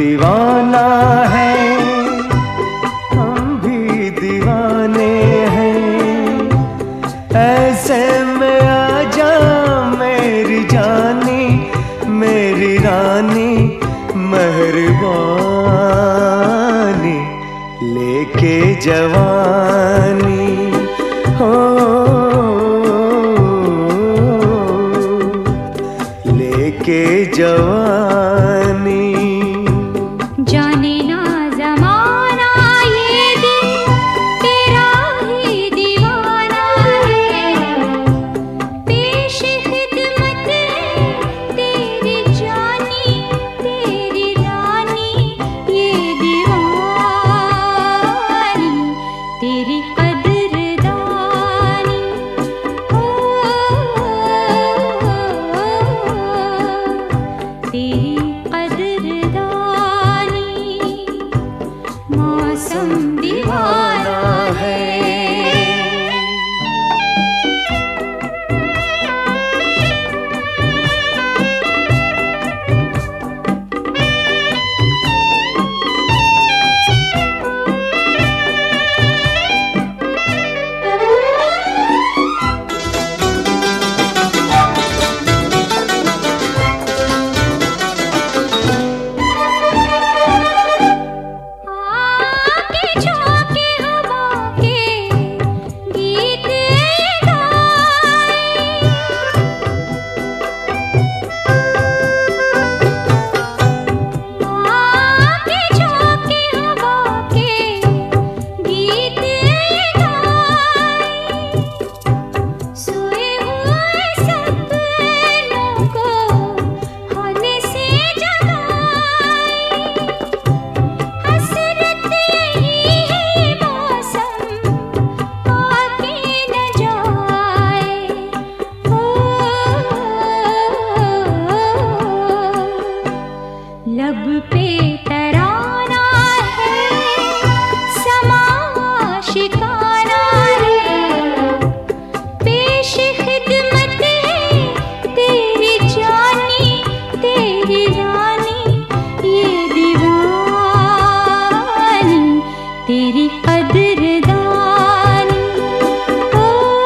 दीवाना है, हम भी दीवाने हैं। ऐसे में आजा मेरी जानी, मेरी रानी मेहरबानी, लेके जवानी हो, लेके जवानी। जाने ना ज़माना ये दिल तेरा ही दीवाना है, पेश खिदमत है तेरी जानी, तेरी रानी ये दीवानी, तेरी कदरदानी हो, तेरी कदरदानी। मौसम दीवाना है। आके झोंके हवा के गीत गाए, आके झोंके हवा के गीत गाए, सोए हुए सपनों को होने से जगाए। हसरत यही है मौसम आके न जाए हो, लब पे तराना है, समा शिकारा है, पेश खिदमत है तेरी जानी, तेरी रानी ये दीवानी, तेरी कदरदानी हो,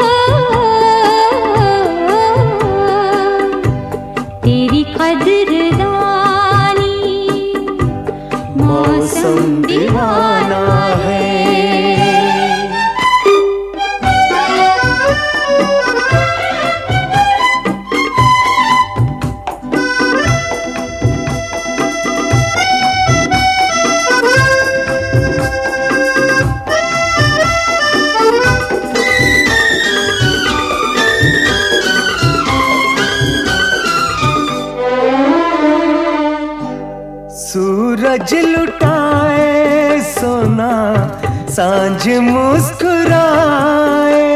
तेरी कदरदानी। मौसम दीवाना है। सूरज लुटाए सोना, सांझ मुस्कुराए,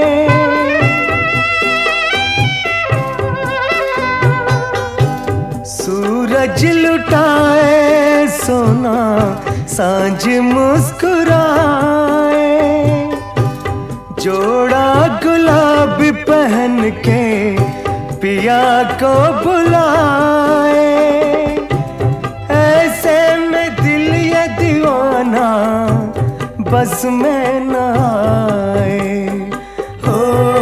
सूरज लुटाए सोना, सांझ मुस्कुराए, जोड़ा गुलाब पहन के पिया को बुलाए। ऐसे में दिल ये दीवाना बस में न आए हो,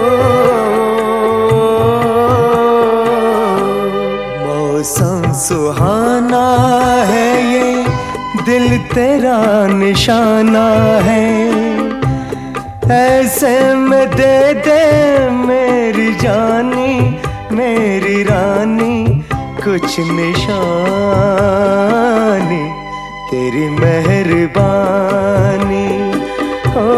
मौसम सुहाना है ये, दिल तेरा निशाना है। ऐसे में दे दे मेरी जानी, मेरी रानी कुछ निशानी, तेरी मेहरबानी हो,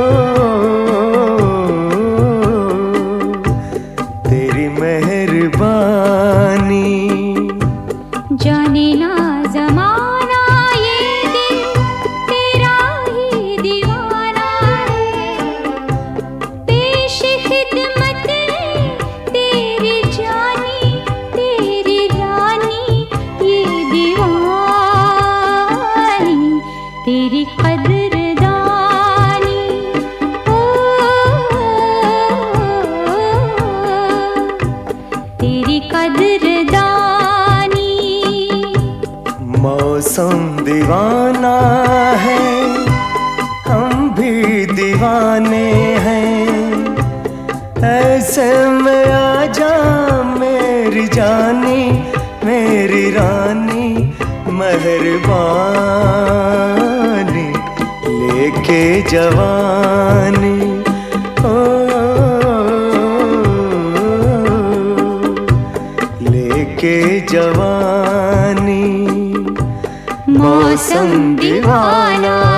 तेरी मेहरबानी। जाने ना ज़माना ये दिल तेरा ही दीवाना है, पेश खिदमत है तेरी जानी, तेरी रानी ये दीवानी, तेरी कदरदानी। दीवाने हैं। ऐसे में आजा मेरी जानी, मेरी रानी मेहरबानी, लेके जवानी ओ, लेके जवानी। मौसम दीवाना